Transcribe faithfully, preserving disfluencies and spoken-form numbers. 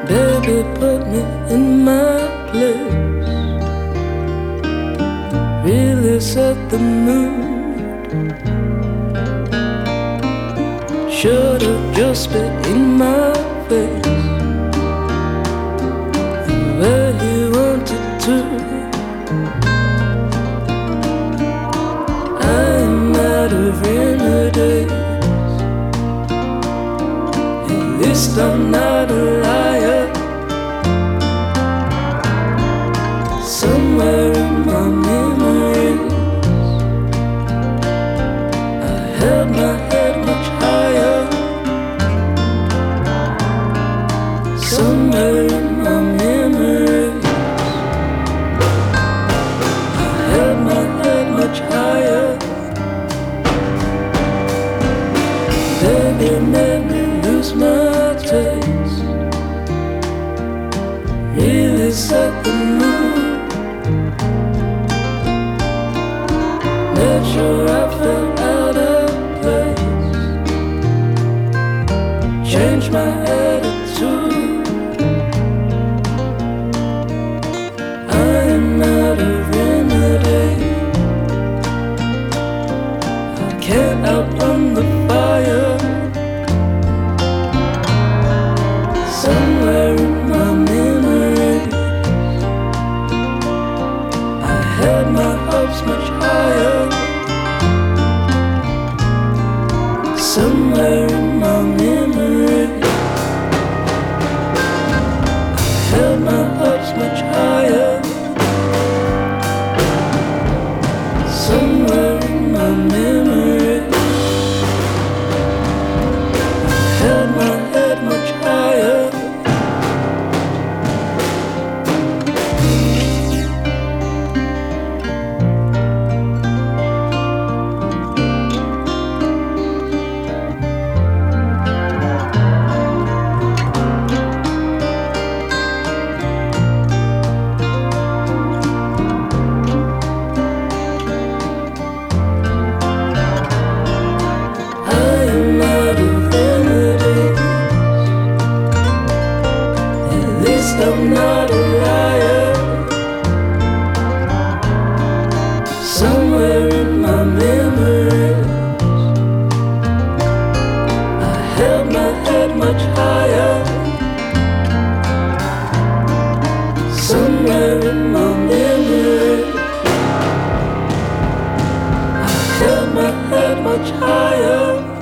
Baby, put me in my place. Really set the mood. Should've just been in my face where he wanted to. I'm out of remedies. At least I'm not a liar. Somewhere in my memories I held my head much higher. Somewhere in my memories I held my head much higher. Baby made me lose my taste. Really set the mood. Made sure I felt out of place. Changed my attitude. I'm out of remedy. I can't outrun the fire. Somewhere in my memories I held my hopes much higher. Somewhere in my memories I held my hopes much higher. Somewhere in my memories I held my head much higher. I'm not a liar. Somewhere in my memories I held my head much higher. Somewhere in my memories I held my head much higher.